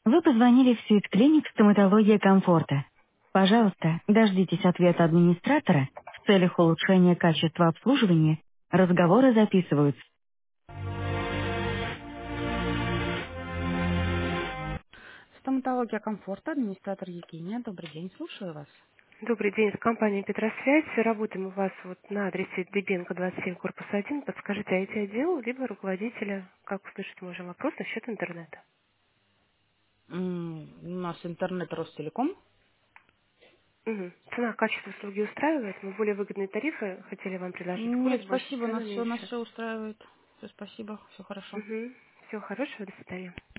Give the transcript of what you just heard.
Вы позвонили в Sweet Clinic «Стоматология комфорта». Пожалуйста, дождитесь ответа администратора. В целях улучшения качества обслуживания разговоры записываются. Стоматология комфорта, администратор Евгения. Добрый день, слушаю вас. Добрый день, с компанией Петросвязь. Работаем у вас вот на адресе Дыбенко, 27, корпус 1. Подскажите, IT-отдел, либо руководителя, как услышать можем вопрос насчет интернета. У нас интернет Ростелеком. Мгм. Цена, качество услуги устраивает. Мы более выгодные тарифы хотели вам предложить. Нет, Скорость больше, спасибо, цену нас меньше. все устраивает. Все, спасибо, все хорошо. Угу. Всего хорошего, до свидания.